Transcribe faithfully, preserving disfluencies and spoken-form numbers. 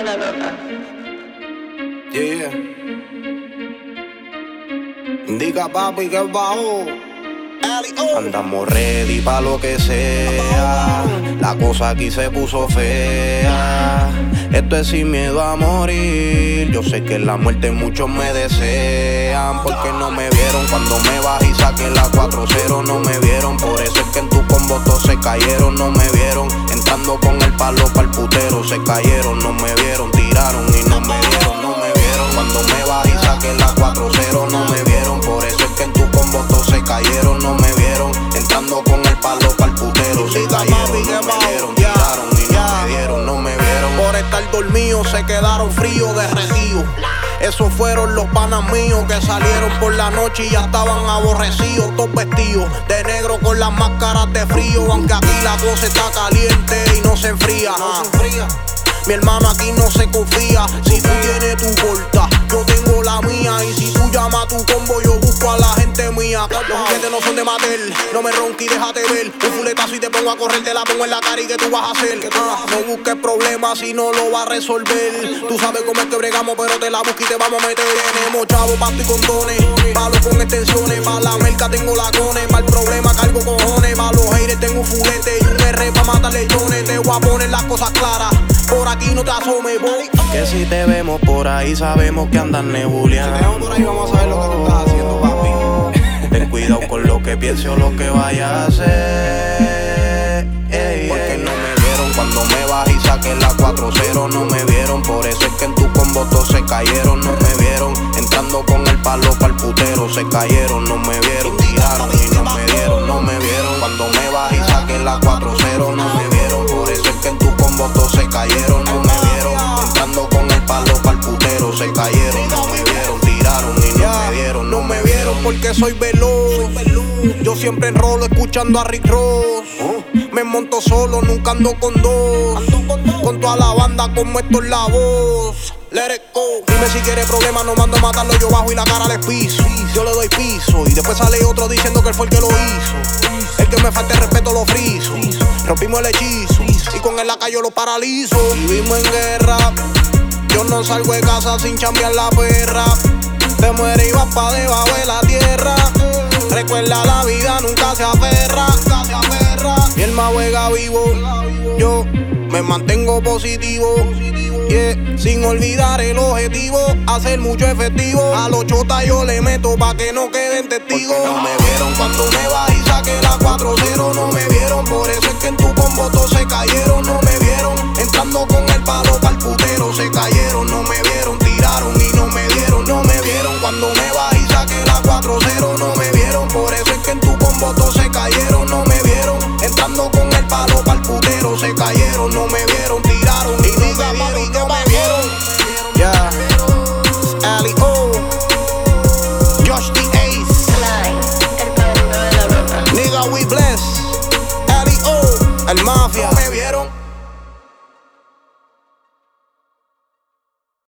la loca. Yeah, yeah. Indica papi que es bajo. Andamos ready pa' lo que sea. La cosa aquí se puso fea. Esto es sin miedo a morir. Yo sé que en la muerte muchos me desean, porque no me vieron cuando me bajé y saqué la cuatro cero. No me vieron, por eso es que en tu combo todos se cayeron. No me vieron, entrando con el palo pa'l putero. Se cayeron, no me vieron, tiraron y no me vieron. No me vieron cuando me bajé y saqué la cuatro cero. No me vieron, por eso es que en tu combo todos se cayeron. No me vieron, entrando con el palo pa'l putero. Se cayeron, no me vieron, tiraron y no me dieron. No me vieron, por estar dormidos se quedaron fríos, derretidos. Esos fueron los panas míos que salieron por la noche y ya estaban aborrecidos, todos vestidos de negro con las máscaras de frío. Aunque aquí la cosa está caliente y no se enfría. No se enfría. Mi hermano aquí no se confía. Si tú tienes tu corta, yo tengo la mía. Y si tú llamas a tu combo, yo busco a la gente mía. Los juguetes no son de Mattel, no me ronqui, déjate ver. Un fuletazo y te pongo a correr, te la pongo en la cara y ¿qué tú vas a hacer? No busques problemas si no lo vas a resolver. Tú sabes cómo es que bregamos, pero te la busco y te vamos a meter. Tenemos chavo, pasto y condones, palos con extensiones. Pa' la merca tengo lacones, pa' el problema cargo cojones. Pa' los haters tengo un fulete y un R pa' matar lechones. Te voy a poner las cosas claras, por aquí no te asomes, boy. Que si te vemos por ahí sabemos que andas nebuleando. Si te vemos por ahí vamos a saber lo que tú estás haciendo, papi. Ten cuidado con lo que piense o lo que vayas a hacer. Ey, porque no me vieron cuando me bajé y saqué la cuatro cero. No me vieron, por eso es que en tu combo todos se cayeron. No me vieron, entrando con el palo pa'l putero. Se cayeron, no me vieron, tiraron y no me dieron. No me vieron cuando me bajé y saqué la cuatro cero. No me vieron, por eso es que en tu combo todos se cayeron. No me vieron, entrando con el palo pa'l putero. Se cayeron, no me vieron, tiraron y no me dieron. No me vieron porque soy veloz. Yo siempre enrolo escuchando a Rick Ross. Me monto solo, nunca ando con dos. Con toda la banda como esto es la voz. Let it go. Dime si quiere problemas, no mando a matarlo, yo bajo y la cara le piso. Yo le doy piso y después sale otro diciendo que él fue el que lo hizo. El que me falte respeto lo friso. Rompimos el hechizo y con él la calle lo paralizo. Vivimos en guerra, yo no salgo de casa sin chambear la perra. Te muere y vas pa' debajo de la tierra. Recuerda la vida, nunca se aferra. Y el más juega vivo, yo me mantengo positivo. Yeah, sin olvidar el objetivo, hacer mucho efectivo. A los chotas yo le meto pa' que no queden testigos. Porque no me vieron cuando me bajé y saqué la cuatro cero. No me vieron, por eso es que en tu combo todos se cayeron. No me vieron, entrando con el palo pa'l putero. Se cayeron, no me vieron, tiraron y no me dieron. No me vieron cuando me bajé y saqué la cuatro cero. No me vieron, por eso es que en tu combo todos se cayeron. No me vieron, entrando con el palo pa'l putero. Se cayeron, no me vieron, tiraron y no me dieron. No me vieron. Yeah, Ali O, Josh the Ace, Klein, el padrino de la loca. Nigga we bless, Ali O, el man.